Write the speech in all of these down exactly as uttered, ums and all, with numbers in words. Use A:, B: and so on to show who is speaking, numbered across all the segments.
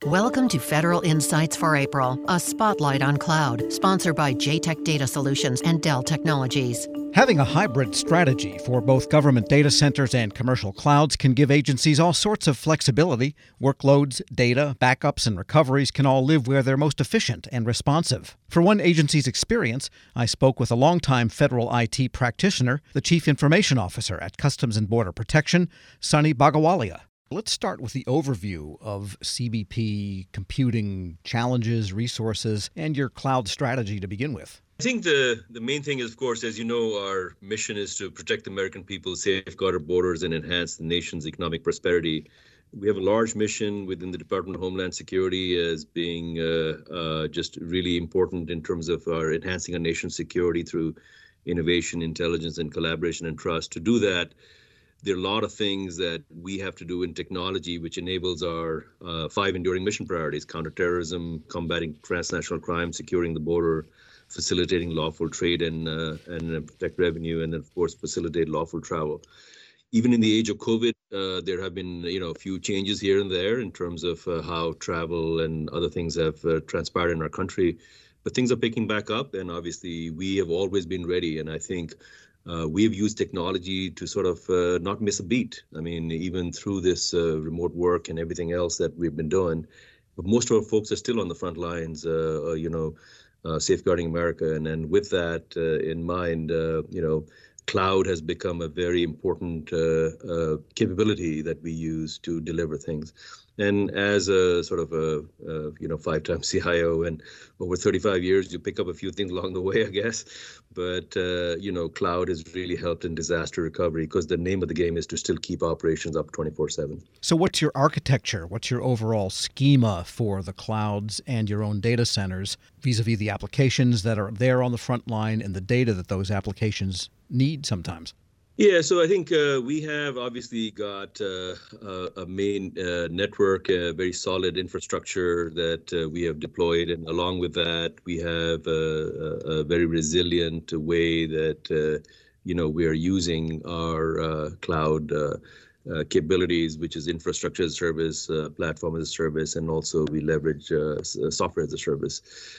A: Welcome to Federal Insights for April, a spotlight on cloud, sponsored by J TEC Data Solutions and Dell Technologies.
B: Having a hybrid strategy for both government data centers and commercial clouds can give agencies all sorts of flexibility. Workloads, data, backups, and recoveries can all live where they're most efficient and responsive. For one agency's experience, I spoke with a longtime federal I T practitioner, the Chief Information Officer at Customs and Border Protection, Sunny Bagawalia. Let's start with the overview of C B P computing challenges, resources, and your cloud strategy to begin with.
C: I think the, the main thing is, of course, as you know, our mission is to protect the American people, safeguard our borders, and enhance the nation's economic prosperity. We have a large mission within the Department of Homeland Security as being uh, uh, just really important in terms of our enhancing our nation's security through innovation, intelligence, and collaboration and trust. To do that, there are a lot of things that we have to do in technology, which enables our uh, five enduring mission priorities: counterterrorism, combating transnational crime, securing the border, facilitating lawful trade and uh, and uh, protect revenue, and then, of course, facilitate lawful travel. Even in the age of COVID, uh, there have been, you know, a few changes here and there in terms of uh, how travel and other things have uh, transpired in our country. But things are picking back up, and obviously we have always been ready. And I think Uh, we have used technology to sort of uh, not miss a beat. I mean, even through this uh, remote work and everything else that we've been doing, but most of our folks are still on the front lines, uh, uh, you know, uh, safeguarding America. And then with that uh, in mind, uh, you know, cloud has become a very important uh, uh, capability that we use to deliver things. And as a sort of a, uh, you know, five-time C I O and over thirty-five years, you pick up a few things along the way, I guess. But, uh, you know, cloud has really helped in disaster recovery because the name of the game is to still keep operations up twenty-four seven.
B: So what's your architecture? What's your overall schema for the clouds and your own data centers vis-a-vis the applications that are there on the front line and the data that those applications need sometimes?
C: Yeah, so I think uh, we have obviously got uh, a, a main uh, network, a very solid infrastructure that uh, we have deployed. And along with that, we have a, a very resilient way that, uh, you know, we are using our uh, cloud uh, uh, capabilities, which is infrastructure as a service, uh, platform as a service, and also we leverage uh, software as a service.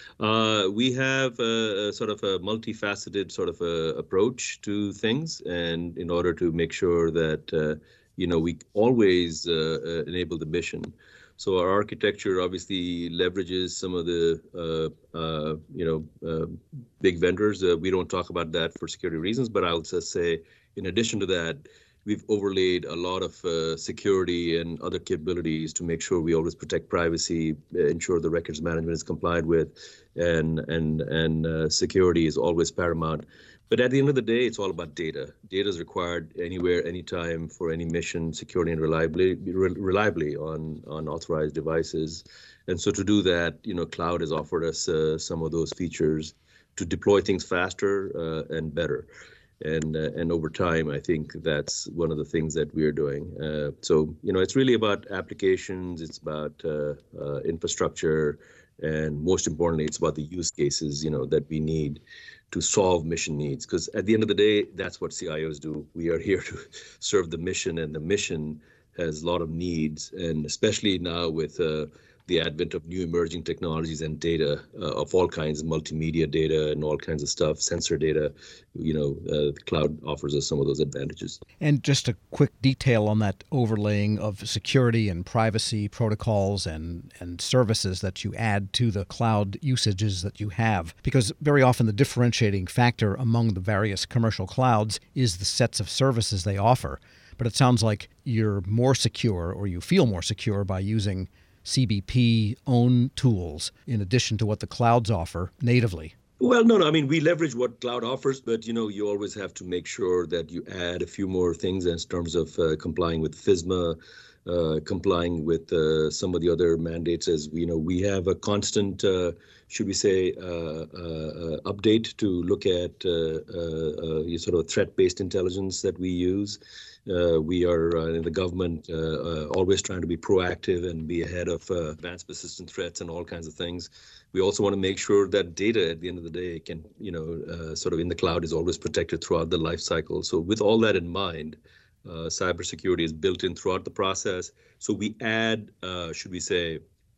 C: Uh, we have a, a sort of a multifaceted sort of a approach to things, and in order to make sure that uh, you know we always uh, enable the mission. So our architecture obviously leverages some of the uh, uh, you know uh, big vendors. Uh, we don't talk about that for security reasons, but I'll just say, in addition to that, we've overlaid a lot of uh, security and other capabilities to make sure we always protect privacy, ensure the records management is complied with, and and and uh, security is always paramount. But at the end of the day, it's all about data. Data is required anywhere, anytime, for any mission, securely and reliably, re reliably on on authorized devices. And so to do that, you know, cloud has offered us uh, some of those features to deploy things faster uh, and better. And uh, and over time, I think that's one of the things that we are doing. Uh, so, you know, it's really about applications, it's about uh, uh, infrastructure, and most importantly, it's about the use cases, you know, that we need to solve mission needs. Because at the end of the day, that's what C I Os do. We are here to serve the mission, and the mission has a lot of needs, and especially now with uh, the advent of new emerging technologies and data uh, of all kinds, multimedia data and all kinds of stuff, sensor data, you know, uh, the cloud offers us some of those advantages.
B: And just a quick detail on that overlaying of security and privacy protocols and, and services that you add to the cloud usages that you have, because very often the differentiating factor among the various commercial clouds is the sets of services they offer. But it sounds like you're more secure, or you feel more secure, by using C B P own tools in addition to what the clouds offer natively.
C: Well, no, no. I mean, we leverage what cloud offers, but, you know, you always have to make sure that you add a few more things in terms of uh, complying with FISMA, uh, complying with uh, some of the other mandates. As we you know, we have a constant, uh, should we say, uh, uh, update to look at uh, uh, uh, sort of threat-based intelligence that we use. Uh, we are uh, in the government uh, uh, always trying to be proactive and be ahead of uh, advanced persistent threats and all kinds of things. We also want to make sure that data at the end of the day can, you know, uh, sort of in the cloud is always protected throughout the life cycle. So with all that in mind, uh, cybersecurity is built in throughout the process. So we add, uh, should we say,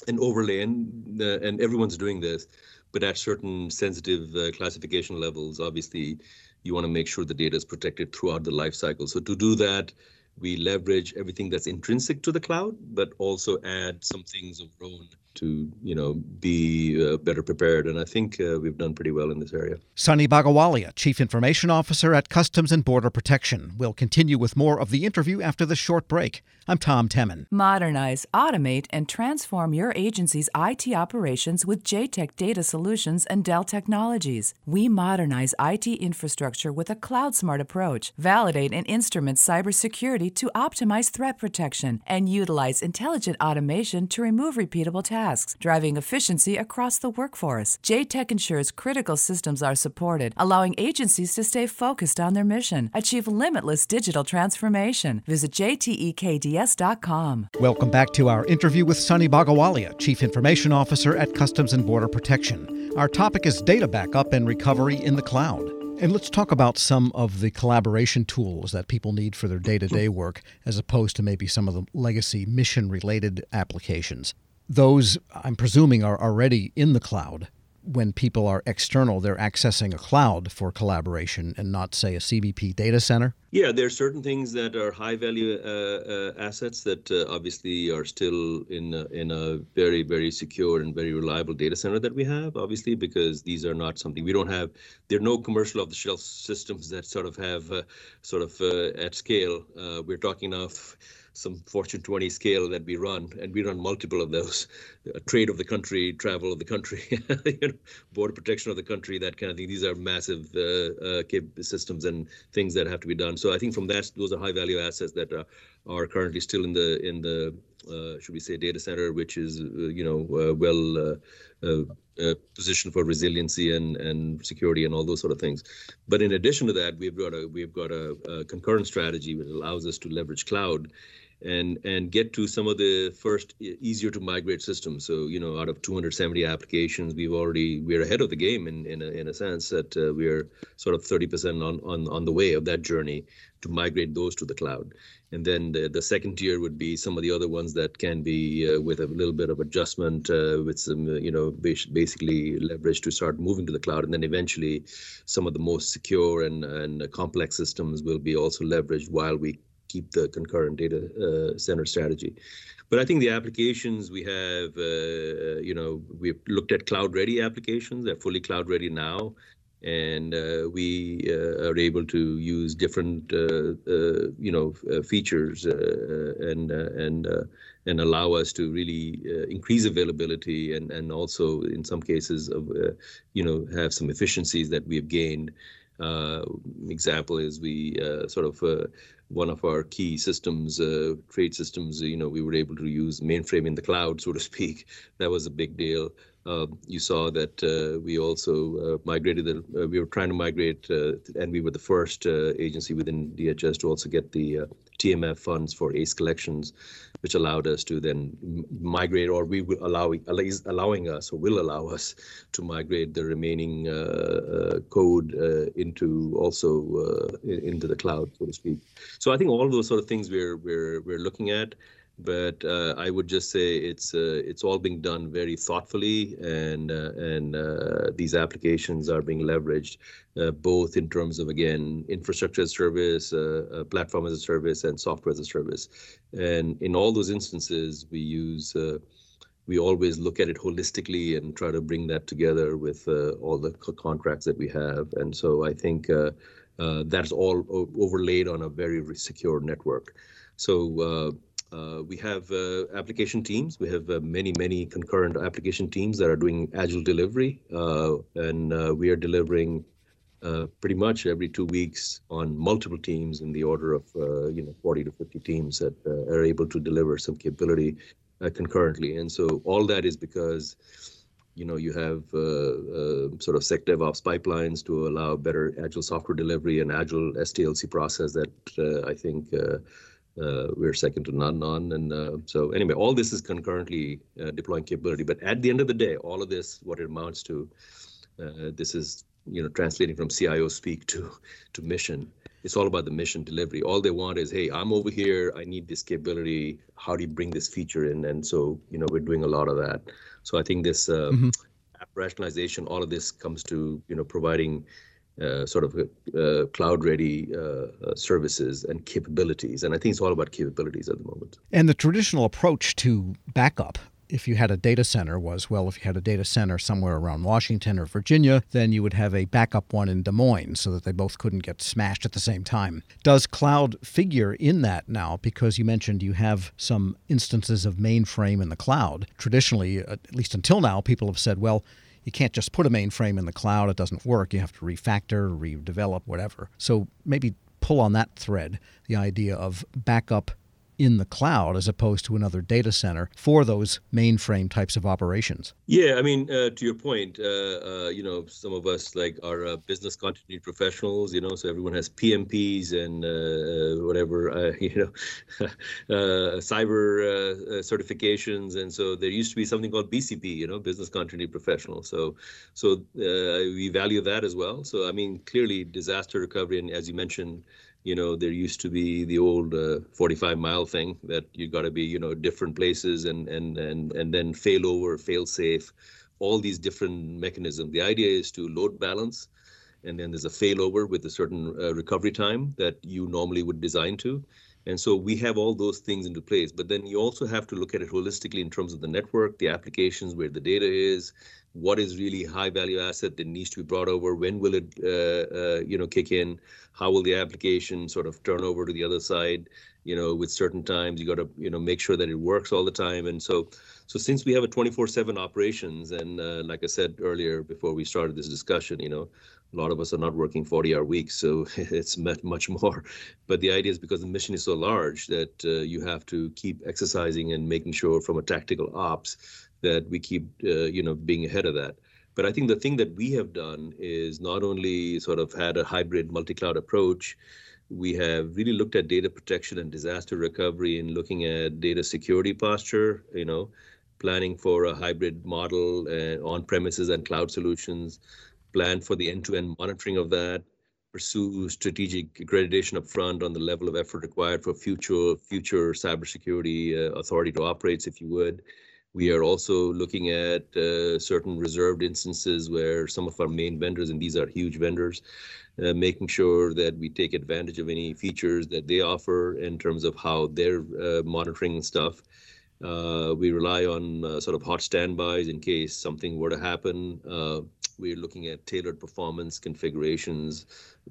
C: an overlay, and, uh, and everyone's doing this, but at certain sensitive uh, classification levels, obviously, you want to make sure the data is protected throughout the life cycle. So to do that, we leverage everything that's intrinsic to the cloud, but also add some things of our own to, you know, be uh, better prepared. And I think uh, we've done pretty well in this area.
B: Sunny Bagawalia, Chief Information Officer at Customs and Border Protection. We'll continue with more of the interview after the short break. I'm Tom Temin.
D: Modernize, automate, and transform your agency's I T operations with J TEC Data Solutions and Dell Technologies. We modernize I T infrastructure with a cloud-smart approach, validate and instrument cybersecurity to optimize threat protection, and utilize intelligent automation to remove repeatable tasks, driving efficiency across the workforce. J TEC ensures critical systems are supported, allowing agencies to stay focused on their mission, achieve limitless digital transformation. Visit J T E K D S dot com.
B: Welcome back to our interview with Sunny Bagawalia, Chief Information Officer at Customs and Border Protection. Our topic is data backup and recovery in the cloud. And let's talk about some of the collaboration tools that people need for their day-to-day work, as opposed to maybe some of the legacy mission-related applications. Those, I'm presuming, are already in the cloud. When people are external, they're accessing a cloud for collaboration and not, say, a C B P data center?
C: Yeah, there are certain things that are high-value uh, uh, assets that uh, obviously are still in a, in a very, very secure and very reliable data center that we have, obviously, because these are not something we don't have. There are no commercial off-the-shelf systems that sort of have uh, sort of uh, at scale. Uh, we're talking of some Fortune twenty scale that we run, and we run multiple of those. Uh, trade of the country, travel of the country, you know, border protection of the country, that kind of thing. These are massive uh, uh, systems and things that have to be done. So I think from that, those are high value assets that uh, are currently still in the in the uh, should we say data center, which is uh, you know uh, well uh, uh, uh, positioned for resiliency and and security and all those sort of things. But in addition to that, we've got a we've got a, a concurrent strategy which allows us to leverage cloud and and get to some of the first easier to migrate systems. So, you know, out of two hundred seventy applications, we've already, we're ahead of the game in in a, in a sense that uh, we're sort of thirty percent on, on, on the way of that journey to migrate those to the cloud. And then the, the second tier would be some of the other ones that can be uh, with a little bit of adjustment, uh, with some, uh, you know, basically leverage to start moving to the cloud. And then eventually some of the most secure and, and complex systems will be also leveraged while we keep the concurrent data uh, center strategy. But I think the applications we have, uh, you know, we've looked at cloud-ready applications. They're fully cloud-ready now. And uh, we uh, are able to use different, uh, uh, you know, uh, features uh, and uh, and uh, and allow us to really uh, increase availability and and also in some cases of, uh, you know, have some efficiencies that we have gained. Uh, example is we uh, sort of uh, one of our key systems, uh, trade systems, you know, we were able to use mainframe in the cloud, so to speak. That was a big deal. Uh, you saw that uh, we also uh, migrated, the, uh, we were trying to migrate, uh, and we were the first uh, agency within D H S to also get the uh, T M F funds for ACE collections, which allowed us to then migrate, or we will allow, allowing us, or will allow us to migrate the remaining uh, uh, code uh, into also uh, into the cloud, so to speak. So I think all of those sort of things we're we're we're looking at. But uh, I would just say it's uh, it's all being done very thoughtfully, and uh, and uh, these applications are being leveraged uh, both in terms of, again, infrastructure as a service, uh, uh, platform as a service, and software as a service. And in all those instances, we use uh, we always look at it holistically and try to bring that together with uh, all the co contracts that we have. And so I think uh, uh, that's all overlaid on a very secure network. So. Uh, Uh, we have uh, application teams. We have uh, many, many concurrent application teams that are doing agile delivery, uh, and uh, we are delivering uh, pretty much every two weeks on multiple teams in the order of uh, you know forty to fifty teams that uh, are able to deliver some capability uh, concurrently. And so all that is because you know you have uh, uh, sort of SecDevOps pipelines to allow better agile software delivery and agile S D L C process that uh, I think. Uh, Uh, we're second to none on. And uh, so anyway, all this is concurrently uh, deploying capability. But at the end of the day, all of this, what it amounts to, uh, this is, you know, translating from C I O speak to, to mission, it's all about the mission delivery. All they want is, hey, I'm over here. I need this capability. How do you bring this feature in? And so, you know, we're doing a lot of that. So I think this uh, mm-hmm. app rationalization, all of this comes to, you know, providing uh, sort of uh, cloud-ready uh, uh, services and capabilities. And I think it's all about capabilities at the moment.
B: And the traditional approach to backup, if you had a data center, was, well, if you had a data center somewhere around Washington or Virginia, then you would have a backup one in Des Moines so that they both couldn't get smashed at the same time. Does cloud figure in that now? Because you mentioned you have some instances of mainframe in the cloud. Traditionally, at least until now, people have said, well, you can't just put a mainframe in the cloud. It doesn't work. You have to refactor, redevelop, whatever. So maybe pull on that thread, the idea of backup in the cloud as opposed to another data center for those mainframe types of operations.
C: Yeah, I mean, uh, to your point, uh, uh, you know, some of us like are uh, business continuity professionals, you know, so everyone has P M Ps and uh, whatever, uh, you know, uh, cyber uh, uh, certifications. And so there used to be something called B C P, you know, business continuity professional. So, so uh, we value that as well. So, I mean, clearly disaster recovery, and as you mentioned, you know, there used to be the old uh, forty-five mile thing that you got to be, you know, different places and and and and then fail over, fail safe, all these different mechanisms. The idea is to load balance, and then there's a failover with a certain uh, recovery time that you normally would design to. And so we have all those things into place. But then you also have to look at it holistically in terms of the network, the applications, where the data is, what is really high value asset that needs to be brought over, when will it uh, uh, you know, kick in, how will the application sort of turn over to the other side, you know, with certain times. You got to, you know, make sure that it works all the time. And so so since we have a twenty-four seven operations, and uh, like I said earlier before we started this discussion, you know, a lot of us are not working forty hour weeks, so it's much more. But the idea is because the mission is so large that uh, you have to keep exercising and making sure from a tactical ops that we keep, uh, you know, being ahead of that. But I think the thing that we have done is not only sort of had a hybrid multi-cloud approach, we have really looked at data protection and disaster recovery and looking at data security posture, you know, planning for a hybrid model uh, on premises and cloud solutions, plan for the end-to-end monitoring of that, pursue strategic accreditation up front on the level of effort required for future future cybersecurity uh, authority to operate, if you would. We are also looking at uh, certain reserved instances where some of our main vendors, and these are huge vendors, uh, making sure that we take advantage of any features that they offer in terms of how they're uh, monitoring stuff. Uh, we rely on uh, sort of hot standbys in case something were to happen. Uh, we're looking at tailored performance configurations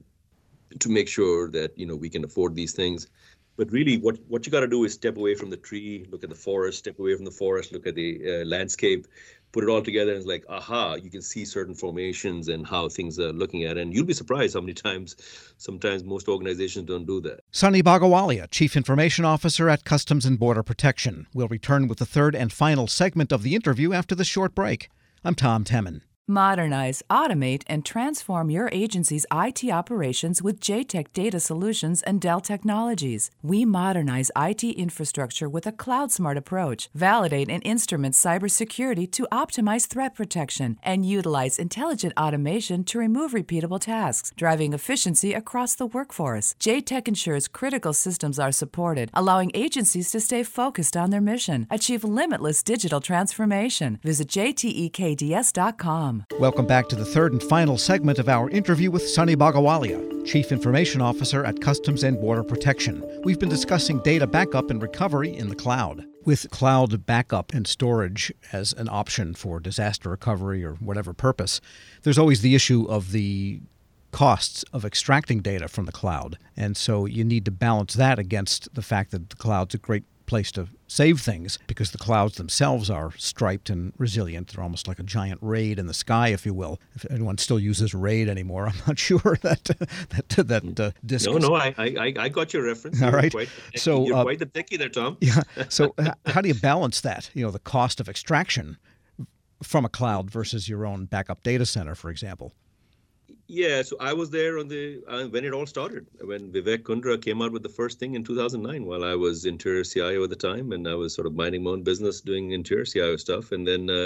C: to make sure that, you know, we can afford these things. But really, what, what you got to do is step away from the tree, look at the forest, step away from the forest, look at the uh, landscape, put it all together, and it's like, aha, you can see certain formations and how things are looking at it. And you'll be surprised how many times, sometimes most organizations don't do that.
B: Sunny Bhagawalia, Chief Information Officer at Customs and Border Protection. We'll return with the third and final segment of the interview after the short break. I'm Tom Temin.
D: Modernize, automate, and transform your agency's I T operations with J TEC Data Solutions and Dell Technologies. We modernize I T infrastructure with a cloud-smart approach, validate and instrument cybersecurity to optimize threat protection, and utilize intelligent automation to remove repeatable tasks, driving efficiency across the workforce. J TEC ensures critical systems are supported, allowing agencies to stay focused on their mission. Achieve limitless digital transformation. Visit J T E K D S dot com.
B: Welcome back to the third and final segment of our interview with Sunny Bhagawalia, Chief Information Officer at Customs and Border Protection. We've been discussing data backup and recovery in the cloud. With cloud backup and storage as an option for disaster recovery or whatever purpose, there's always the issue of the costs of extracting data from the cloud. And so you need to balance that against the fact that the cloud's a great place to save things because the clouds themselves are striped and resilient. They're almost like a giant RAID in the sky, if you will. If anyone still uses RAID anymore, I'm not sure that that that uh, disk.
C: No, no, I, I I got your reference.
B: All
C: you're
B: right,
C: quite,
B: so
C: you're
B: uh,
C: quite the techie there, Tom.
B: Yeah. So uh, how do you balance that? You know, the cost of extraction from a cloud versus your own backup data center, for example.
C: Yeah, so I was there on the uh, when it all started, when Vivek Kundra came out with the first thing in two thousand nine while I was interior C I O at the time, and I was sort of minding my own business doing interior C I O stuff. And then uh,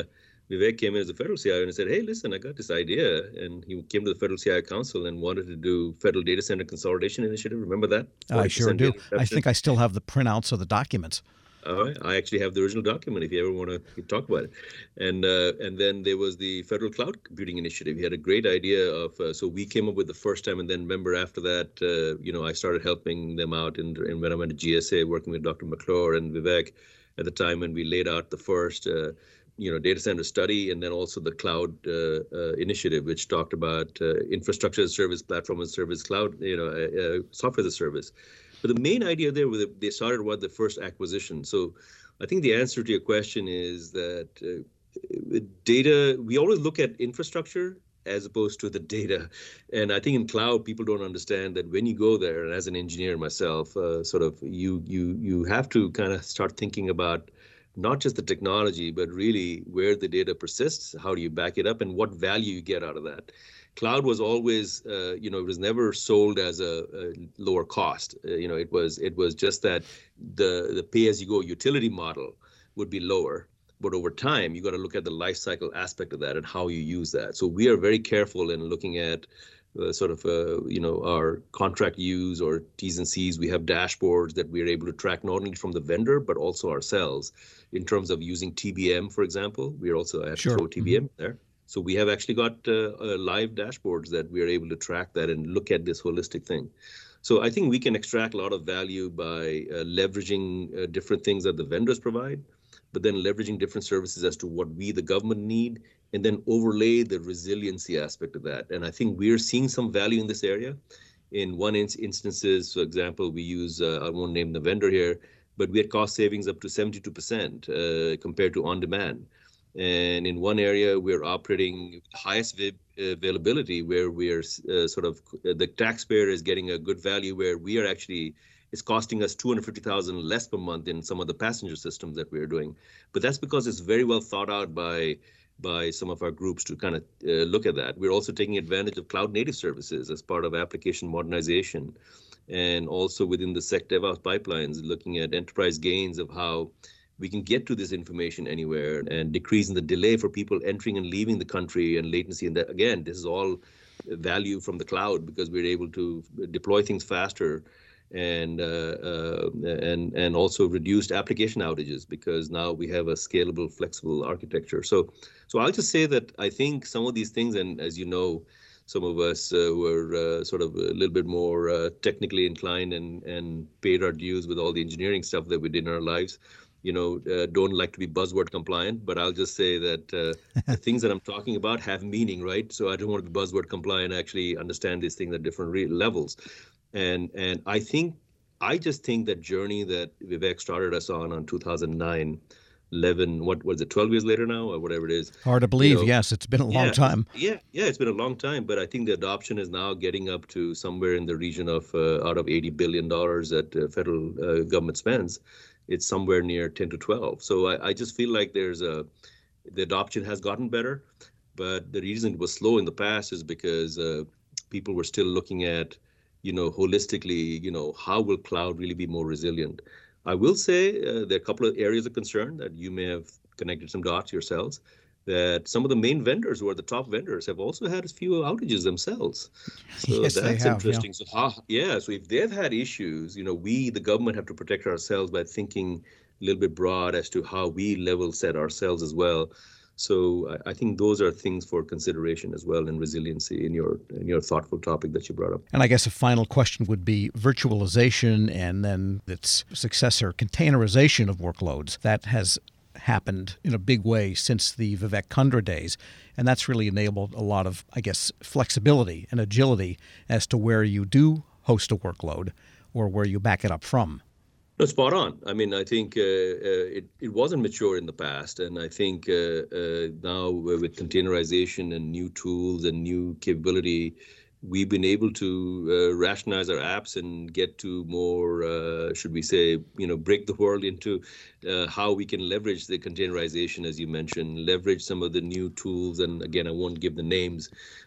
C: Vivek came in as a federal C I O and said, hey, listen, I got this idea. And he came to the Federal C I O Council and wanted to do Federal Data Center Consolidation Initiative. Remember that?
B: I sure do. I think I still have the printouts of the documents.
C: All right. I actually have the original document if you ever want to talk about it. And uh, and then there was the Federal Cloud Computing Initiative. He had a great idea of, uh, so we came up with the first time, and then remember after that, uh, you know, I started helping them out. And, and when I went to G S A, working with Doctor McClure and Vivek at the time, and we laid out the first, uh, you know, data center study, and then also the cloud uh, uh, initiative, which talked about uh, infrastructure as a service, platform as a service, cloud, you know, uh, uh, software as a service. But the main idea there was they started with the first acquisition. So I think the answer to your question is that uh, data, we always look at infrastructure as opposed to the data. And I think in cloud, people don't understand that when you go there, and as an engineer myself, uh, sort of you you you have to kind of start thinking about not just the technology, but really where the data persists, how do you back it up, and what value you get out of that. Cloud was always, uh, you know, it was never sold as a, a lower cost. Uh, you know, it was it was just that the the pay-as-you-go utility model would be lower. But over time, you got to look at the life cycle aspect of that and how you use that. So we are very careful in looking at uh, sort of, uh, you know, our contract use or T's and C's. We have dashboards that we're able to track not only from the vendor, but also ourselves in terms of using T B M, for example. We are also, I have
B: Sure.
C: to throw T B M mm-hmm. there. So we have actually got uh, uh, live dashboards that we are able to track that and look at this holistic thing. So I think we can extract a lot of value by uh, leveraging uh, different things that the vendors provide, but then leveraging different services as to what we, the government, need, and then overlay the resiliency aspect of that. And I think we're seeing some value in this area. In one in- instances, for example, we use, uh, I won't name the vendor here, but we had cost savings up to seventy-two percent uh, compared to on-demand. And in one area, we're operating with highest vi- availability, where we're uh, sort of, uh, the taxpayer is getting a good value, where we are actually, it's costing us two hundred fifty thousand dollars less per month in some of the passenger systems that we're doing. But that's because it's very well thought out by by some of our groups to kind of uh, look at that. We're also taking advantage of cloud native services as part of application modernization. And also within the Sec DevOps pipelines, looking at enterprise gains of how we can get to this information anywhere and decreasing the delay for people entering and leaving the country and latency. And that, again, this is all value from the cloud because we're able to deploy things faster and uh, uh, and and also reduced application outages because now we have a scalable, flexible architecture. So, so I'll just say that I think some of these things, and as you know, some of us uh, were uh, sort of a little bit more uh, technically inclined and and paid our dues with all the engineering stuff that we did in our lives. You know, uh, don't like to be buzzword compliant, but I'll just say that uh, the things that I'm talking about have meaning, right? So I don't want to be buzzword compliant, actually understand these things at different re- levels. And and I think, I just think that journey that Vivek started us on on two thousand nine, eleven, what was it, twelve years later now, or whatever it is.
B: Hard to believe, you know,
C: yes,
B: it's been a long
C: yeah,
B: time.
C: Yeah, yeah, it's been a long time, but I think the adoption is now getting up to somewhere in the region of, uh, out of eighty billion dollars that uh, federal uh, government spends, it's somewhere near ten to twelve. So I, I just feel like there's a, the adoption has gotten better, but the reason it was slow in the past is because uh, people were still looking at, you know, holistically, you know, how will cloud really be more resilient? I will say uh, there are a couple of areas of concern that you may have connected some dots yourselves, that some of the main vendors who are the top vendors have also had a few outages themselves. So
B: yes,
C: that's
B: they have,
C: interesting.
B: Yeah.
C: So how, yeah, so if they've had issues, you know, we, the government, have to protect ourselves by thinking a little bit broad as to how we level set ourselves as well. So I, I think those are things for consideration as well in resiliency in your in your thoughtful topic that you brought up.
B: And I guess a final question would be virtualization and then its successor, containerization of workloads. That has happened in a big way since the Vivek Kundra days, and that's really enabled a lot of, I guess, flexibility and agility as to where you do host a workload or where you back it up from.
C: No, spot on. I mean, I think uh, uh, it, it wasn't mature in the past. And I think uh, uh, now with containerization and new tools and new capability, we've been able to uh, rationalize our apps and get to more, uh, should we say, you know, break the world into uh, how we can leverage the containerization, as you mentioned, leverage some of the new tools. And again, I won't give the names,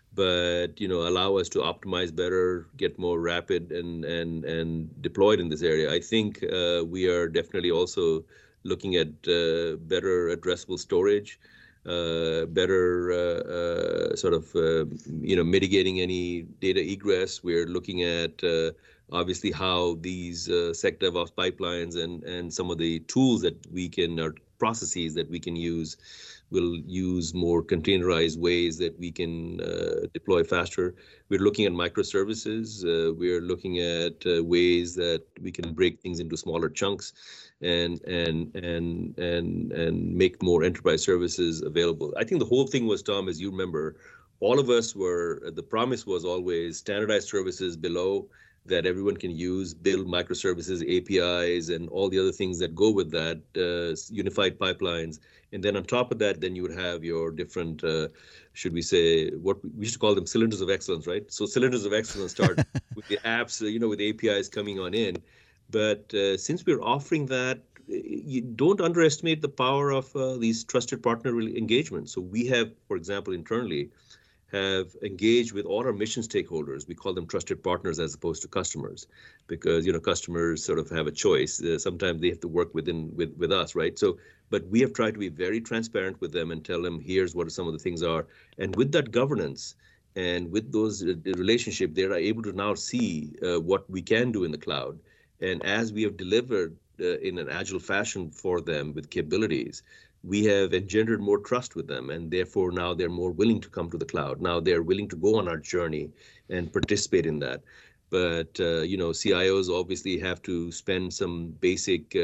C: but, you know, allow us to optimize better, get more rapid and and and deployed in this area. I think uh, we are definitely also looking at uh, better addressable storage. uh, better uh, uh, sort of, uh, you know, mitigating any data egress. We're looking at uh, obviously how these uh, SecDevOps pipelines and, and some of the tools that we can, or processes that we can use, will use more containerized ways that we can uh, deploy faster. We're looking at microservices. Uh, we're looking at uh, ways that we can break things into smaller chunks and and and and and make more enterprise services available. I think the whole thing was, Tom, as you remember, all of us were, the promise was always standardized services below that everyone can use, build microservices, A P Is, and all the other things that go with that, uh, unified pipelines. And then on top of that, then you would have your different, uh, should we say, what we used to call them cylinders of excellence, right? So cylinders of excellence start with the apps, you know, with A P Is coming on in. But uh, since we're offering that, you don't underestimate the power of uh, these trusted partner engagements. So we have, for example, internally, have engaged with all our mission stakeholders. We call them trusted partners as opposed to customers, because, you know, customers sort of have a choice. Uh, sometimes they have to work within with, with us, right? So, but we have tried to be very transparent with them and tell them, here's what some of the things are. And with that governance and with those uh, relationship, they are able to now see uh, what we can do in the cloud. And as we have delivered uh, in an agile fashion for them with capabilities, we have engendered more trust with them, and therefore now they're more willing to come to the cloud. Now they're willing to go on our journey and participate in that. But, uh, you know, C I Os obviously have to spend some basic uh,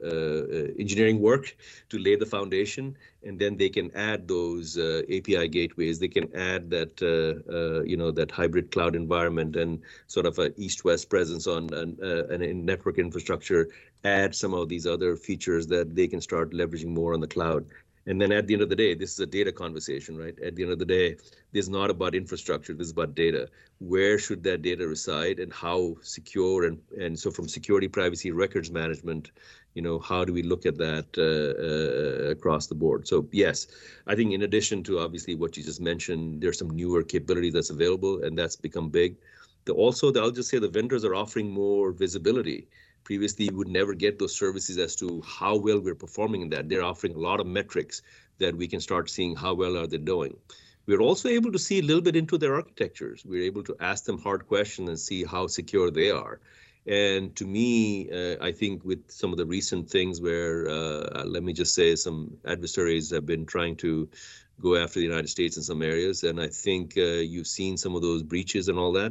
C: uh, engineering work to lay the foundation, and then they can add those uh, A P I gateways. They can add that, uh, uh, you know, that hybrid cloud environment and sort of a east-west presence on an, uh, an network infrastructure, add some of these other features that they can start leveraging more on the cloud. And then at the end of the day, this is a data conversation, right? At the end of the day, this is not about infrastructure, this is about data. Where should that data reside and how secure? And, and so from security, privacy, records management, you know, how do we look at that uh, uh, across the board? So yes, I think in addition to obviously what you just mentioned, there's some newer capability that's available, and that's become big. The, also, the, I'll just say the vendors are offering more visibility. Previously, you would never get those services as to how well we're performing in that. They're offering a lot of metrics that we can start seeing how well are they doing. We're also able to see a little bit into their architectures. We're able to ask them hard questions and see how secure they are. And to me, uh, I think with some of the recent things where, uh, let me just say, some adversaries have been trying to go after the United States in some areas. And I think uh, you've seen some of those breaches and all that.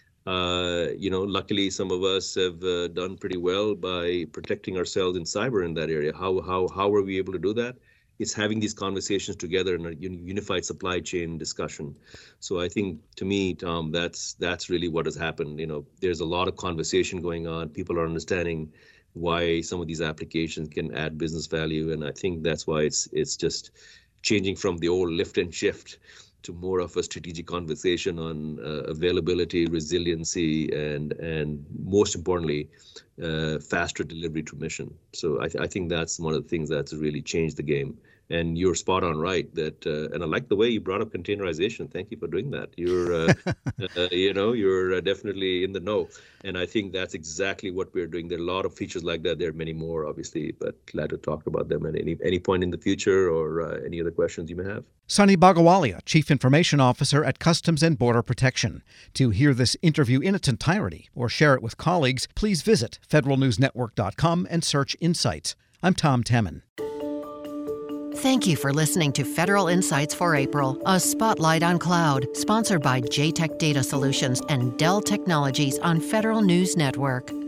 C: Uh, you know, luckily, some of us have uh, done pretty well by protecting ourselves in cyber in that area. How how how are we able to do that? It's having these conversations together in a unified supply chain discussion. So I think, to me, Tom, that's that's really what has happened. You know, there's a lot of conversation going on. People are understanding why some of these applications can add business value, and I think that's why it's it's just changing from the old lift and shift to more of a strategic conversation on uh, availability, resiliency, and and most importantly, uh, faster delivery to mission. So I, th- I think that's one of the things that's really changed the game. And you're spot on right that, uh, and I like the way you brought up containerization. Thank you for doing that. You're, uh, uh, you know, you're uh, definitely in the know. And I think that's exactly what we're doing. There are a lot of features like that. There are many more, obviously, but glad to talk about them at any any point in the future, or uh, any other questions you may have.
B: Sunny Bhagawalia, Chief Information Officer at Customs and Border Protection. To hear this interview in its entirety or share it with colleagues, please visit federal news network dot com and search Insights. I'm Tom Temin.
A: Thank you for listening to Federal Insights for April, a spotlight on cloud, sponsored by J TEC Data Solutions and Dell Technologies on Federal News Network.